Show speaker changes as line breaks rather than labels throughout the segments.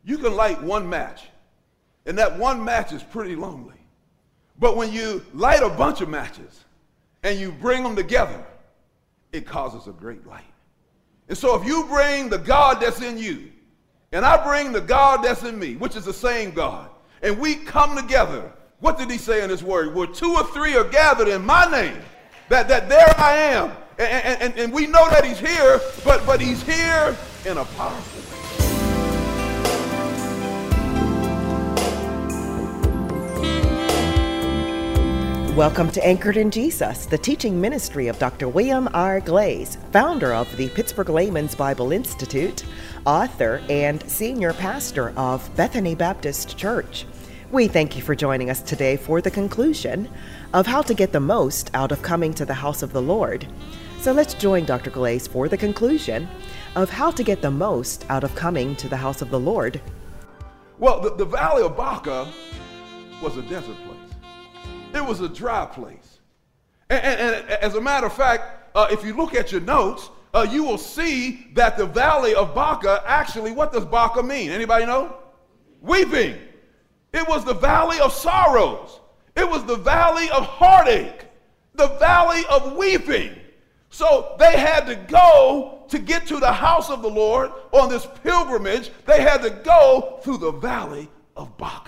You can light one match, and that one match is pretty lonely. But when you light a bunch of matches and you bring them together, it causes a great light. And so if you bring the God that's in you, and I bring the God that's in me, which is the same God, and we come together, what did he say in his word? Where 2 or 3 are gathered in my name, that there I am. And we know that he's here, but he's here in a powerful way.
Welcome to Anchored in Jesus, the teaching ministry of Dr. William R. Glaze, founder of the Pittsburgh Layman's Bible Institute, author and senior pastor of Bethany Baptist Church. We thank you for joining us today for the conclusion of how to get the most out of coming to the house of the Lord. So let's join Dr. Glaze for the conclusion of how to get the most out of coming to the house of the Lord.
Well, the Valley of Baca was a desert place. It was a dry place. And as a matter of fact, if you look at your notes, you will see that the Valley of Baca, actually, what does Baca mean? Anybody know? Weeping. It was the Valley of Sorrows. It was the Valley of Heartache. The Valley of Weeping. So they had to go to get to the house of the Lord on this pilgrimage. They had to go through the Valley of Baca.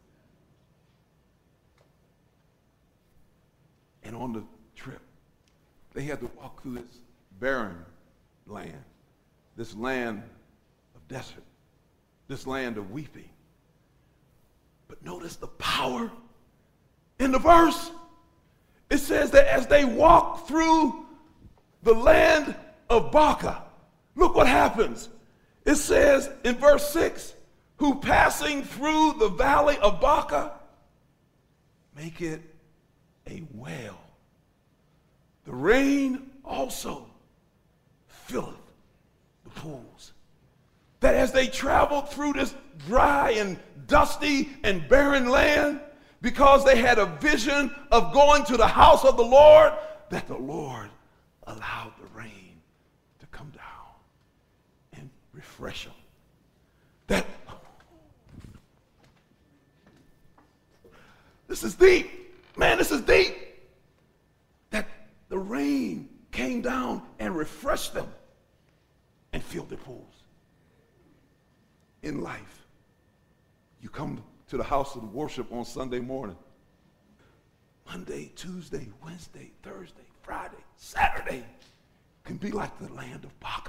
And on the trip, they had to walk through this barren land, this land of desert, this land of weeping. But notice the power in the verse. It says that as they walk through the land of Baca, look what happens. It says in verse 6, who passing through the valley of Baca, make it a well. The rain also filleth the pools. That as they traveled through this dry and dusty and barren land, because they had a vision of going to the house of the Lord, that the Lord allowed the rain to come down and refresh them. That this is deep. Man, this is deep. That the rain came down and refreshed them and filled their pools. In life, you come to the house of worship on Sunday morning. Monday, Tuesday, Wednesday, Thursday, Friday, Saturday can be like the land of Baca.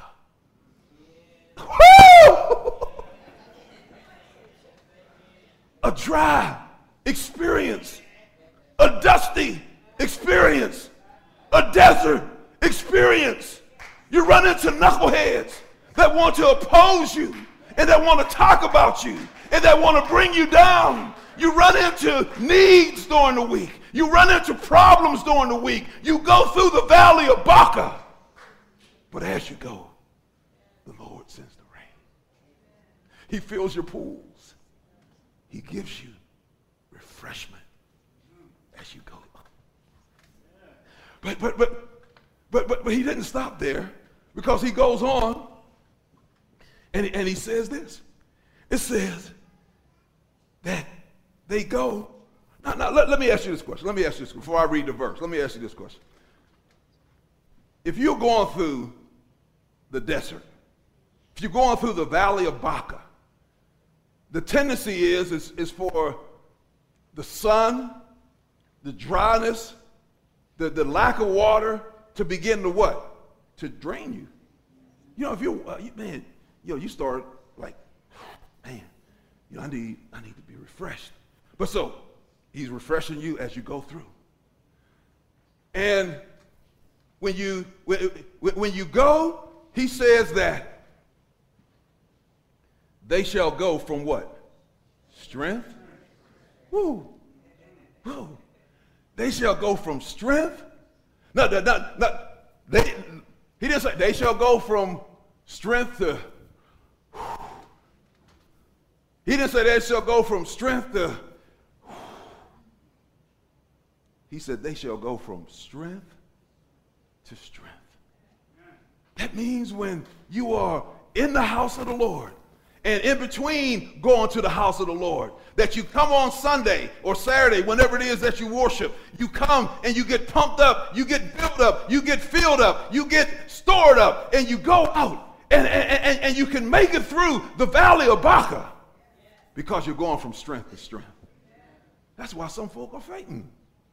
A dry experience, a dusty experience, a desert experience. You run into knuckleheads that want to oppose you and that want to talk about you and that want to bring you down. You run into needs during the week. You run into problems during the week. You go through the valley of Baca. But as you go, the Lord sends the rain. He fills your pools. He gives you refreshment as you go. But he didn't stop there, because he goes on and he says this. It says that they go. Now let me ask you this question. Before I read the verse. Let me ask you this question. If you're going through the desert, if you're going through the valley of Baca, the tendency is for the sun, the dryness, the lack of water to begin to what? To drain you. You know, if you start like, man, I need to be refreshed. But so he's refreshing you as you go through. And when you go, he says that they shall go from what? Strength. Woo. Woo. They shall go from strength. He didn't say they shall go from strength to. He didn't say they shall go from strength to. He said they shall go from strength to strength. That means when you are in the house of the Lord And in between going to the house of the Lord, that you come on Sunday or Saturday, whenever it is that you worship, you come and you get pumped up, you get built up, you get filled up, you get stored up, and you go out and you can make it through the valley of Baca because you're going from strength to strength. That's why some folk are fainting.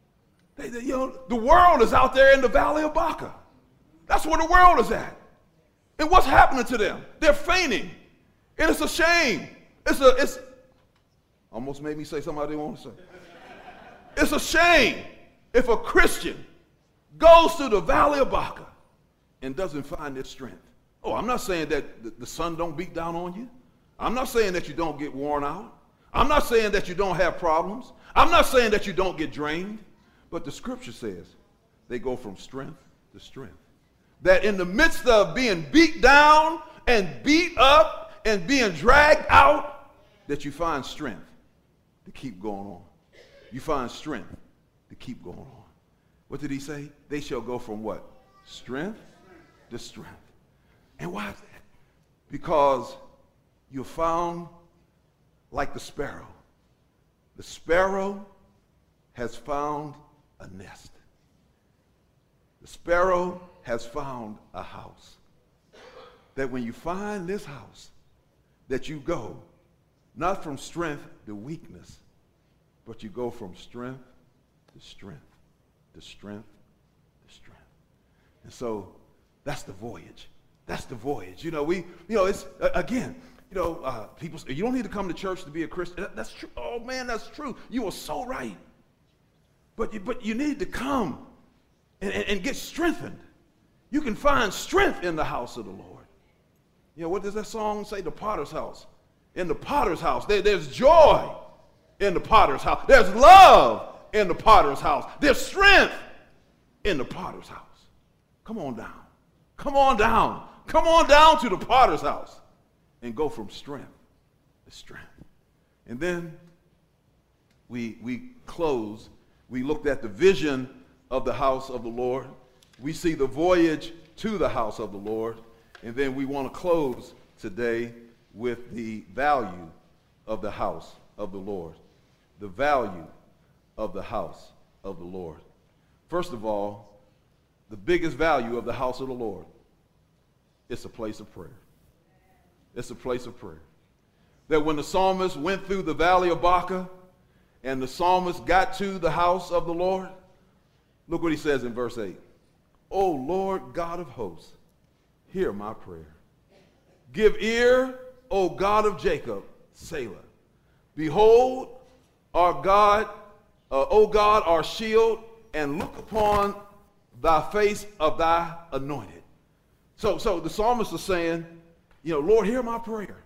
The world is out there in the valley of Baca. That's where the world is at. And what's happening to them? They're fainting. And it's a shame. It's almost made me say something I didn't want to say. It's a shame if a Christian goes to the valley of Baca and doesn't find their strength. Oh, I'm not saying that the sun don't beat down on you. I'm not saying that you don't get worn out. I'm not saying that you don't have problems. I'm not saying that you don't get drained. But the scripture says they go from strength to strength. That in the midst of being beat down and beat up and being dragged out, that you find strength to keep going on. You find strength to keep going on. What did he say? They shall go from what? Strength to strength. And why is that? Because you're found like the sparrow. The sparrow has found a nest. The sparrow has found a house. That when you find this house, that you go not from strength to weakness, but you go from strength to strength to strength to strength. And so that's the voyage. That's the voyage. It's again, people say, you don't need to come to church to be a Christian. That's true. Oh man, that's true. You are so right. But you need to come and get strengthened. You can find strength in the house of the Lord. What does that song say? The potter's house. In the potter's house, there's joy in the potter's house. There's love in the potter's house. There's strength in the potter's house. Come on down. Come on down. Come on down to the potter's house and go from strength to strength. And then we close. We looked at the vision of the house of the Lord. We see the voyage to the house of the Lord. And then we want to close today with the value of the house of the Lord. The value of the house of the Lord. First of all, the biggest value of the house of the Lord, it's a place of prayer. It's a place of prayer. That when the psalmist went through the valley of Baca and the psalmist got to the house of the Lord, look what he says in verse 8. O Lord God of hosts, hear my prayer. Give ear, O God of Jacob, Selah. Behold, our God, O God, our shield, and look upon thy face of thy anointed. So the psalmist is saying, Lord, hear my prayer.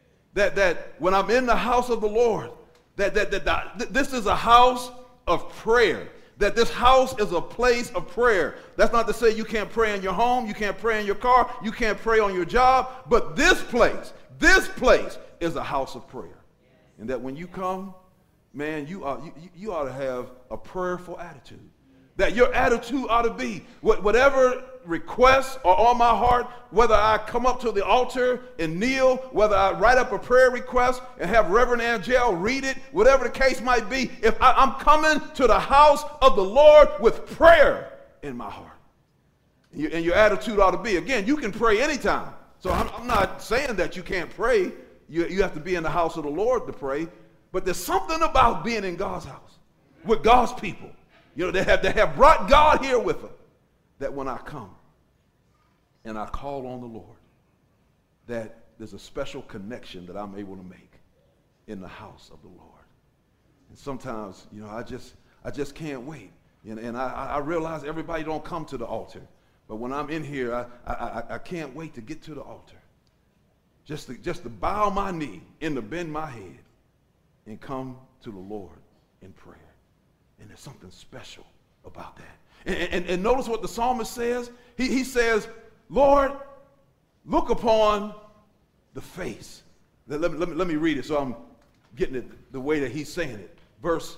That when I'm in the house of the Lord, that this is a house of prayer. That this house is a place of prayer. That's not to say you can't pray in your home, you can't pray in your car, you can't pray on your job, but this place is a house of prayer. And that when you come, man, you ought to have a prayerful attitude. That your attitude ought to be, whatever requests are on my heart, whether I come up to the altar and kneel, whether I write up a prayer request and have Reverend Angel read it, whatever the case might be, if I'm coming to the house of the Lord with prayer in my heart. And your attitude ought to be, again, you can pray anytime. So I'm not saying that you can't pray. You have to be in the house of the Lord to pray. But there's something about being in God's house with God's people. They have brought God here with them. That when I come and I call on the Lord, that there's a special connection that I'm able to make in the house of the Lord. And sometimes, I just can't wait. And I realize everybody don't come to the altar. But when I'm in here, I can't wait to get to the altar. Just to bow my knee and to bend my head and come to the Lord in prayer. And there's something special about that. And notice what the psalmist says. He says, Lord, look upon the face. Let me read it so I'm getting it the way that he's saying it. Verse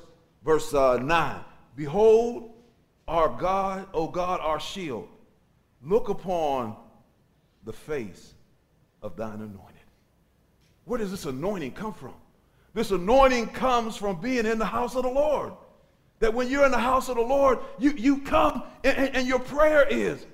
9. Behold, our God, O God, our shield. Look upon the face of thine anointed. Where does this anointing come from? This anointing comes from being in the house of the Lord. That when you're in the house of the Lord, you come and your prayer is,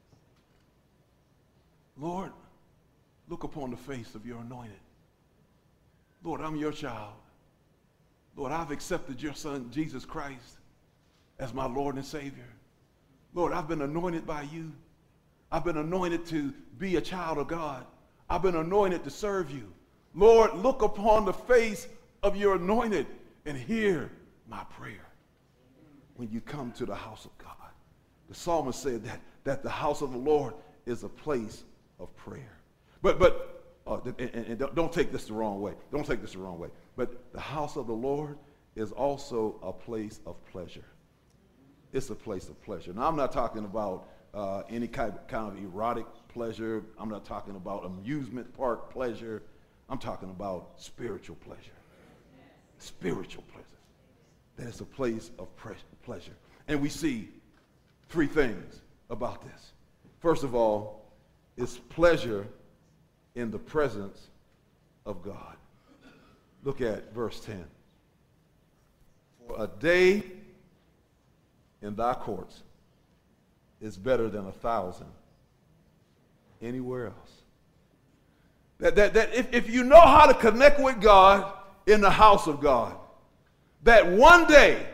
Lord, look upon the face of your anointed. Lord, I'm your child. Lord, I've accepted your son, Jesus Christ, as my Lord and Savior. Lord, I've been anointed by you. I've been anointed to be a child of God. I've been anointed to serve you. Lord, look upon the face of your anointed and hear my prayer when you come to the house of God. The psalmist said that the house of the Lord is a place of prayer. But don't take this the wrong way. Don't take this the wrong way. But the house of the Lord is also a place of pleasure. It's a place of pleasure. Now, I'm not talking about any kind of erotic pleasure. I'm not talking about amusement park pleasure. I'm talking about spiritual pleasure. Spiritual pleasure. That it's a place of pleasure. And we see three things about this. First of all, it's pleasure in the presence of God. Look at verse 10. For a day in thy courts is better than 1,000 anywhere else. That if you know how to connect with God in the house of God, that one day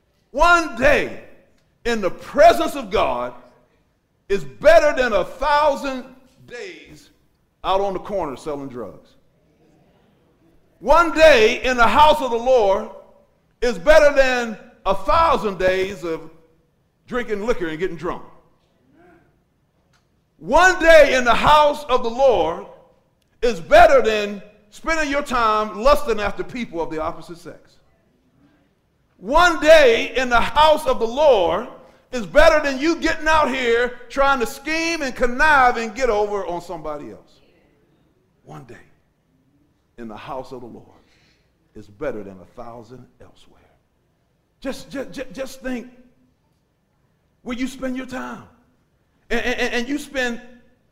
in the presence of God is better than 1,000 days out on the corner selling drugs. One day in the house of the Lord is better than 1,000 days of drinking liquor and getting drunk. One day in the house of the Lord is better than spending your time lusting after people of the opposite sex. One day in the house of the Lord is better than you getting out here trying to scheme and connive and get over on somebody else. One day in the house of the Lord is better than 1,000 elsewhere. Just think where you spend your time. And you spend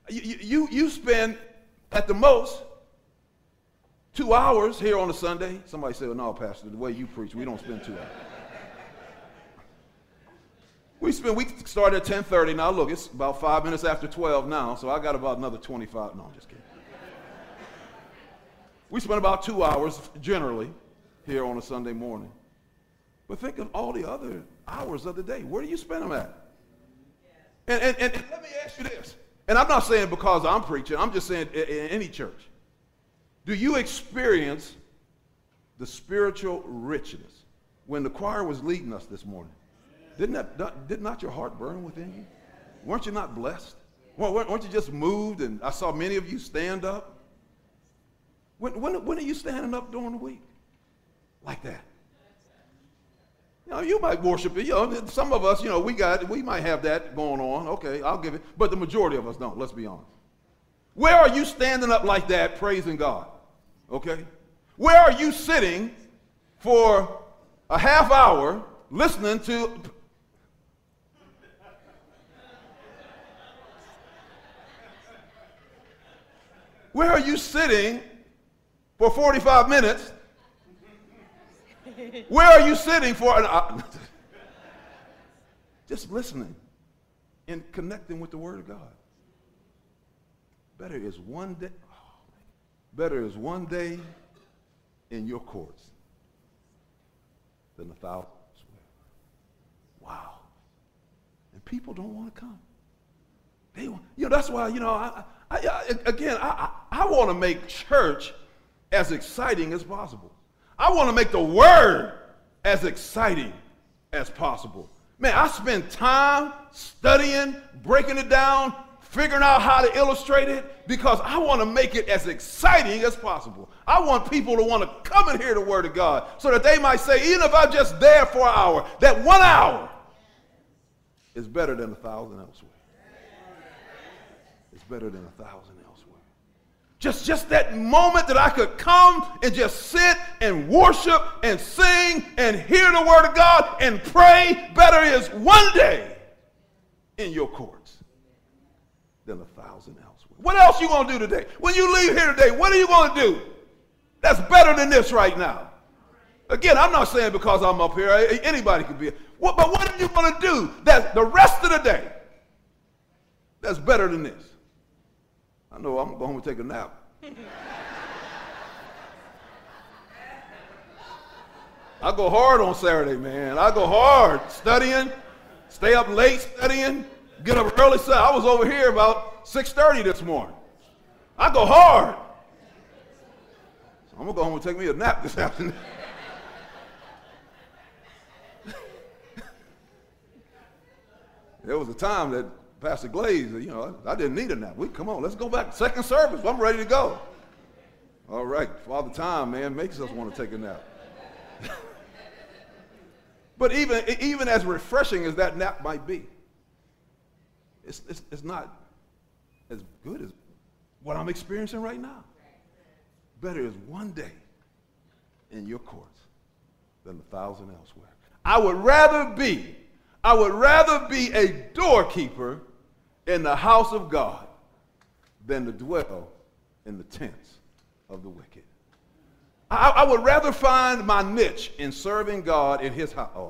at the most 2 hours here on a Sunday. Somebody said, well, no, Pastor, the way you preach, we don't spend 2 hours. We start at 10:30. Now, look, it's about 5 minutes after 12 now, so I got about another 25. No, I'm just kidding. We spend about 2 hours generally here on a Sunday morning. But think of all the other hours of the day. Where do you spend them at? And let me ask you this. And I'm not saying because I'm preaching. I'm just saying in any church. Do you experience the spiritual richness? When the choir was leading us this morning, did not your heart burn within you? Weren't you not blessed? Weren't you just moved? And I saw many of you stand up. When are you standing up during the week? Like that. You know, you might worship it. You know, some of us, you know, we might have that going on. Okay, I'll give it. But the majority of us don't, let's be honest. Where are you standing up like that praising God? Okay? Where are you sitting for a half hour listening to... Where are you sitting for 45 minutes? Where are you sitting for an hour? Just listening and connecting with the Word of God. Better is one day in your courts than 1,000 elsewhere. Wow. And people don't want to come. They want, you know, that's why, you know, I want to make church as exciting as possible. I want to make the Word as exciting as possible. Man, I spend time studying, breaking it down, figuring out how to illustrate it, because I want to make it as exciting as possible. I want people to want to come and hear the Word of God so that they might say, even if I'm just there for an hour, that 1 hour is better than 1,000 elsewhere. It's better than 1,000 elsewhere. Just that moment that I could come and just sit and worship and sing and hear the Word of God and pray, better is one day in your courts than 1,000 elsewhere. What else you going to do today? When you leave here today, what are you going to do? That's better than this right now. Again, I'm not saying because I'm up here, anybody could be. But what are you going to do that the rest of the day that's better than this? I know I'm going home and take a nap. I go hard on Saturday, man. I go hard studying, stay up late studying, get up early. I was over here about 6:30 this morning. I go hard. So I'm going to go home and take me a nap this afternoon. There was a time that Pastor Glaze, I didn't need a nap. Come on, let's go back. Second service, I'm ready to go. All right, Father Time, man, makes us want to take a nap. But even as refreshing as that nap might be, it's not as good as what I'm experiencing right now. Better is one day in your courts than 1,000 elsewhere. I would rather be a doorkeeper in the house of God than to dwell in the tents of the wicked. I would rather find my niche in serving God in his house.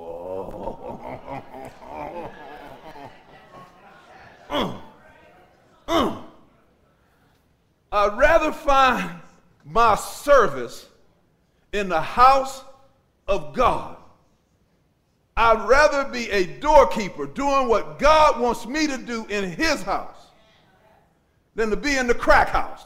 I'd rather find my service in the house of God. I'd rather be a doorkeeper doing what God wants me to do in his house than to be in the crack house.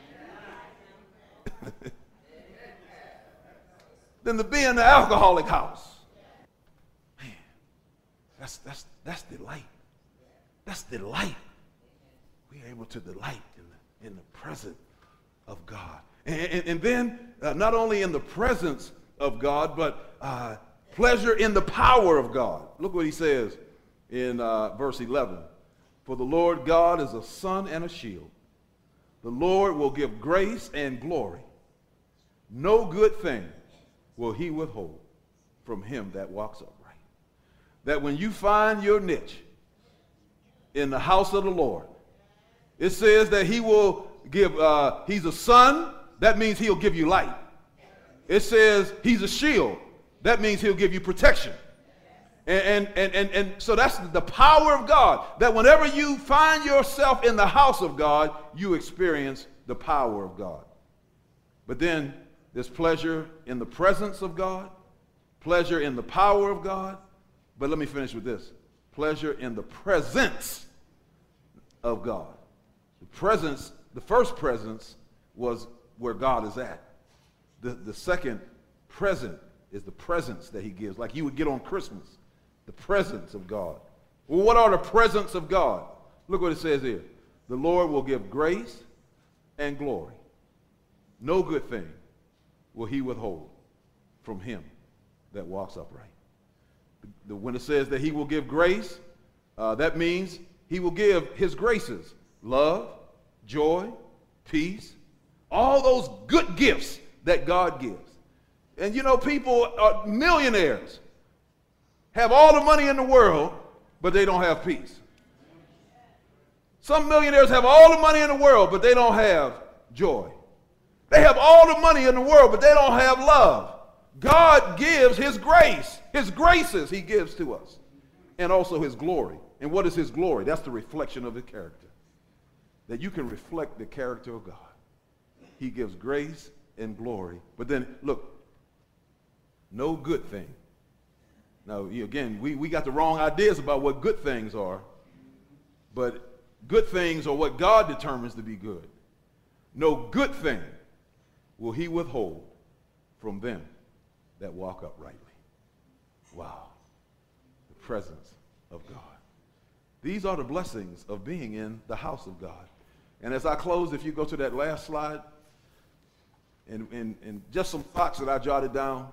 Than to be in the alcoholic house. Man, that's delight. That's delight. We're able to delight in the presence of God. And then not only in the presence of God, but pleasure in the power of God. Look what he says in verse 11. For the Lord God is a sun and a shield. The Lord will give grace and glory. No good thing will he withhold from him that walks upright. That when you find your niche in the house of the Lord, it says that he will give, he's a sun, that means he'll give you light. It says he's a shield, that means he'll give you protection. And so that's the power of God, that whenever you find yourself in the house of God, you experience the power of God. But then there's pleasure in the presence of God, pleasure in the power of God, but let me finish with this. Pleasure in the presence of God. The presence, the first presence was where God is at. The second present is the presence that he gives, like you would get on Christmas. The presence of God. Well, what are the presence of God? Look what it says here. The Lord will give grace and glory. No good thing will he withhold from him that walks upright. When it says that he will give grace, that means he will give his graces. Love, joy, peace, all those good gifts that God gives. And you know, people are millionaires, have all the money in the world, but they don't have peace. Some millionaires have all the money in the world, but they don't have joy. They have all the money in the world, but they don't have love. God gives his grace, his graces he gives to us, and also his glory. And what is his glory? That's the reflection of his character. That you can reflect the character of God. He gives grace and glory. But then, look, no good thing. Now, again, we got the wrong ideas about what good things are, but good things are what God determines to be good. No good thing will he withhold from them that walk uprightly. Wow. The presence of God. These are the blessings of being in the house of God. And as I close, if you go to that last slide, and just some thoughts that I jotted down,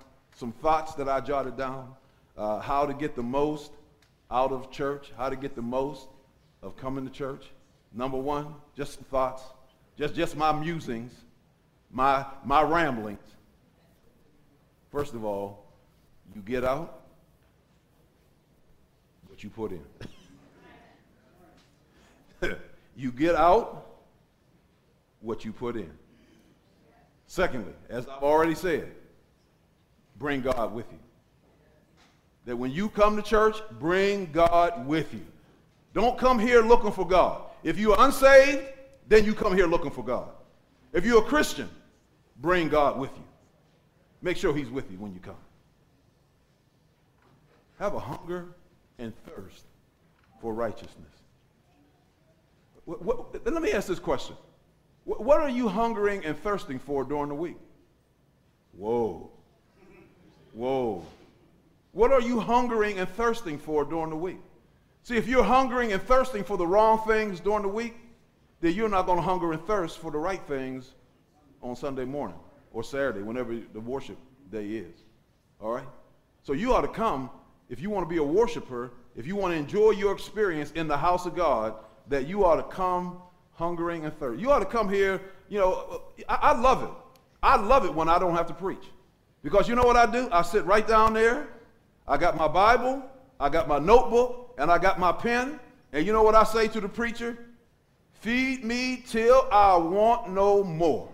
how to get the most out of church, how to get the most of coming to church. Number one, just some thoughts, just my musings, my ramblings. First of all, you get out what you put in. You get out what you put in. Secondly, as I've already said, bring God with you. That when you come to church, bring God with you. Don't come here looking for God. If you are unsaved, then you come here looking for God. If you're a Christian, bring God with you. Make sure he's with you when you come. Have a hunger and thirst for righteousness. Let me ask this question. What are you hungering and thirsting for during the week? Whoa. Whoa. What are you hungering and thirsting for during the week? See, if you're hungering and thirsting for the wrong things during the week, then you're not going to hunger and thirst for the right things on Sunday morning or Saturday, whenever the worship day is. All right? So you ought to come, if you want to be a worshiper, if you want to enjoy your experience in the house of God, that you ought to come hungering and thirsty. You ought to come here, you know, I love it. I love it when I don't have to preach. Because you know what I do? I sit right down there. I got my Bible, I got my notebook, and I got my pen. And you know what I say to the preacher? Feed me till I want no more.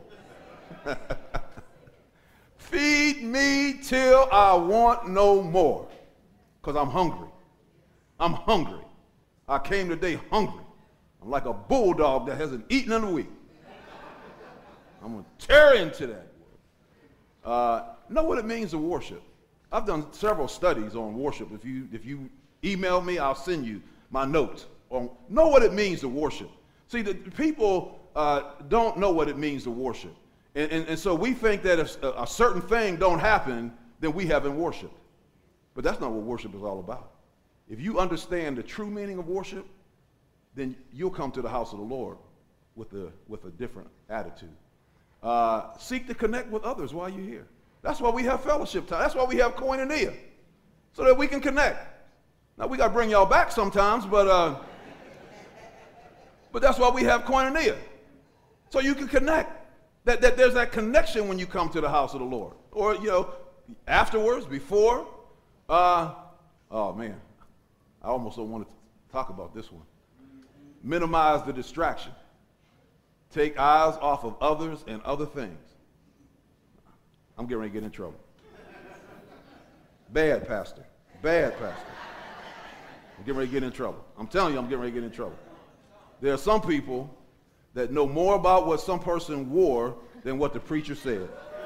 Feed me till I want no more. Because I'm hungry. I'm hungry. I came today hungry. I'm like a bulldog that hasn't eaten in a week. I'm going to tear into that. Know what it means to worship. I've done several studies on worship. If you email me, I'll send you my notes on know what it means to worship. See, the people don't know what it means to worship. And so we think that if a certain thing don't happen, then we haven't worshiped. But that's not what worship is all about. If you understand the true meaning of worship, then you'll come to the house of the Lord with a different attitude. Seek to connect with others while you're here. That's why we have fellowship time. That's why we have koinonia, so that we can connect. Now, we got to bring y'all back sometimes, but that's why we have koinonia, so you can connect. That there's that connection when you come to the house of the Lord. Or, you know, afterwards, before. Oh, man. I almost don't want to talk about this one. Minimize the distraction. Take eyes off of others and other things. I'm getting ready to get in trouble. Bad pastor. Bad pastor. I'm getting ready to get in trouble. I'm telling you, I'm getting ready to get in trouble. There are some people that know more about what some person wore than what the preacher said.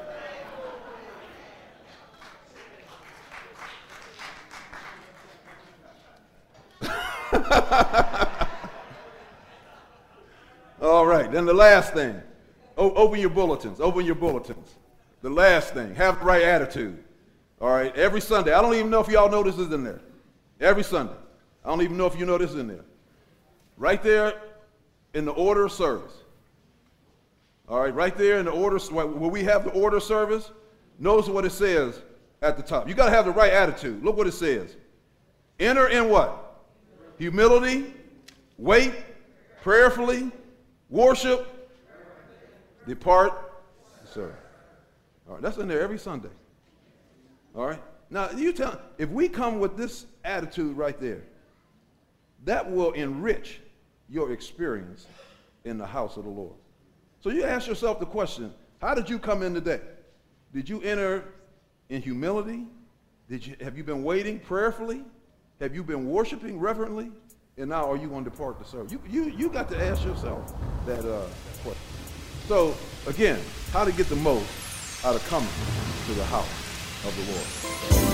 All right, then the last thing. Open your bulletins. Open your bulletins. The last thing, have the right attitude. All right, every Sunday. I don't even know if y'all know this is in there. Every Sunday. I don't even know if you know this is in there. Right there in the order of service. All right, right there in the order, where we have the order of service, notice what it says at the top. You got to have the right attitude. Look what it says. Enter in what? Humility, wait, prayerfully, worship, depart, serve. All right, that's in there every Sunday. All right. Now, you tell, if we come with this attitude right there, that will enrich your experience in the house of the Lord. So you ask yourself the question, how did you come in today? Did you enter in humility? Have you been waiting prayerfully? Have you been worshiping reverently? And now are you going to depart to serve? You got to ask yourself that question. So, again, how to get the most out of coming to the house of the Lord.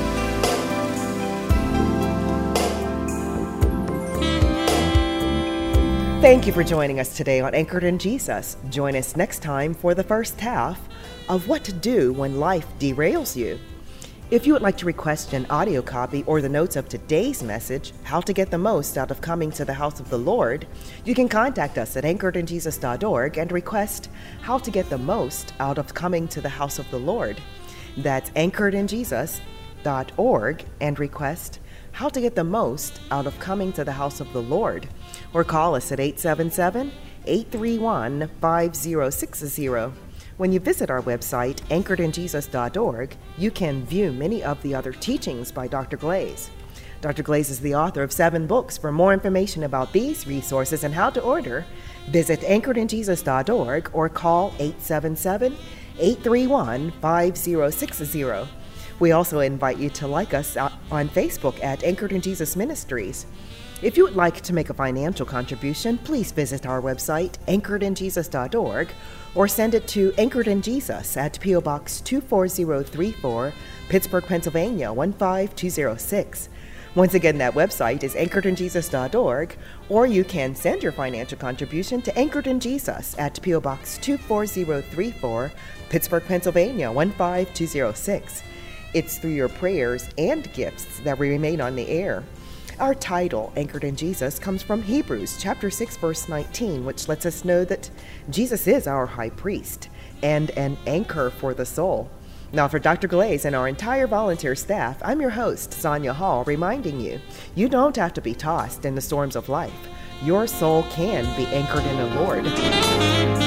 Thank you for joining us today on Anchored in Jesus. Join us next time for the first half of What to Do When Life Derails You. If you would like to request an audio copy or the notes of today's message, How to Get the Most Out of Coming to the House of the Lord, you can contact us at anchoredinjesus.org and request How to Get the Most Out of Coming to the House of the Lord. That's anchoredinjesus.org and request How to Get the Most Out of Coming to the House of the Lord. Or call us at 877-831-5060. When you visit our website, anchoredinjesus.org, you can view many of the other teachings by Dr. Glaze. Dr. Glaze is the author of 7 books. For more information about these resources and how to order, visit anchoredinjesus.org or call 831-5060. We also invite you to like us on Facebook at Anchored in Jesus Ministries. If you would like to make a financial contribution, please visit our website, anchoredinjesus.org, or send it to Anchored in Jesus at P.O. Box 24034, Pittsburgh, Pennsylvania 15206. Once again, that website is anchoredinjesus.org, or you can send your financial contribution to Anchored in Jesus at P.O. Box 24034, Pittsburgh, Pennsylvania 15206. It's through your prayers and gifts that we remain on the air. Our title, Anchored in Jesus, comes from Hebrews chapter 6, verse 19, which lets us know that Jesus is our high priest and an anchor for the soul. Now, for Dr. Glaze and our entire volunteer staff, I'm your host, Sonia Hall, reminding you, you don't have to be tossed in the storms of life. Your soul can be anchored in the Lord.